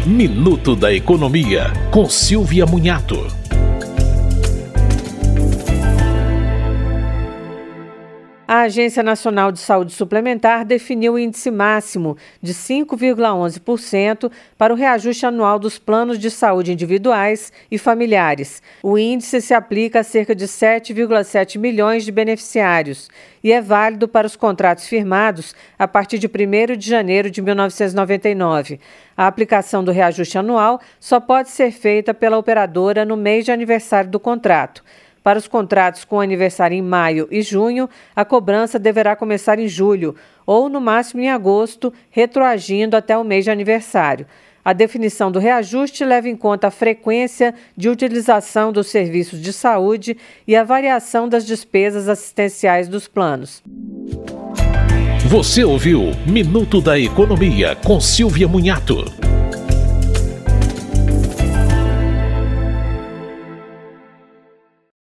Minuto da Economia, com Silvia Munhato. A Agência Nacional de Saúde Suplementar definiu o índice máximo de 5,11% para o reajuste anual dos planos de saúde individuais e familiares. O índice se aplica a cerca de 7,7 milhões de beneficiários e é válido para os contratos firmados a partir de 1º de janeiro de 1999. A aplicação do reajuste anual só pode ser feita pela operadora no mês de aniversário do contrato. Para os contratos com aniversário em maio e junho, a cobrança deverá começar em julho ou, no máximo, em agosto, retroagindo até o mês de aniversário. A definição do reajuste leva em conta a frequência de utilização dos serviços de saúde e a variação das despesas assistenciais dos planos. Você ouviu Minuto da Economia com Silvia Munhato.